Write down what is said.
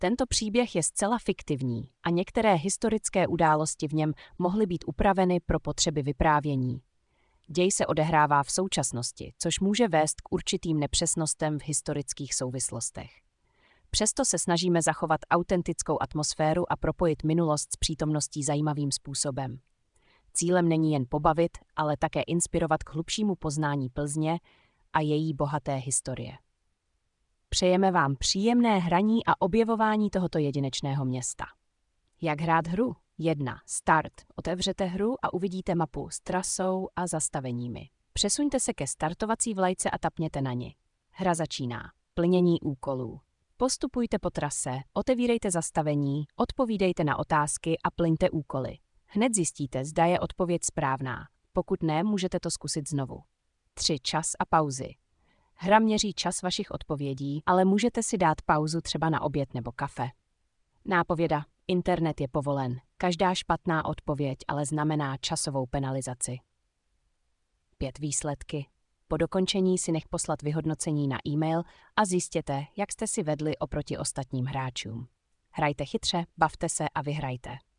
Tento příběh je zcela fiktivní a některé historické události v něm mohly být upraveny pro potřeby vyprávění. Děj se odehrává v současnosti, což může vést k určitým nepřesnostem v historických souvislostech. Přesto se snažíme zachovat autentickou atmosféru a propojit minulost s přítomností zajímavým způsobem. Cílem není jen pobavit, ale také inspirovat k hlubšímu poznání Plzně a její bohaté historie. Přejeme vám příjemné hraní a objevování tohoto jedinečného města. Jak hrát hru? 1. Start. Otevřete hru a uvidíte mapu s trasou a zastaveními. Přesuňte se ke startovací vlajce a tapněte na ni. Hra začíná. Plnění úkolů. Postupujte po trase, otevírejte zastavení, odpovídejte na otázky a plňte úkoly. Hned zjistíte, zda je odpověď správná. Pokud ne, můžete to zkusit znovu. 3. Čas a pauzy. Hra měří čas vašich odpovědí, ale můžete si dát pauzu třeba na oběd nebo kafe. Nápověda. Internet je povolen. Každá špatná odpověď ale znamená časovou penalizaci. 5. Výsledky. Po dokončení si nech poslat vyhodnocení na e-mail a zjistěte, jak jste si vedli oproti ostatním hráčům. Hrajte chytře, bavte se a vyhrajte.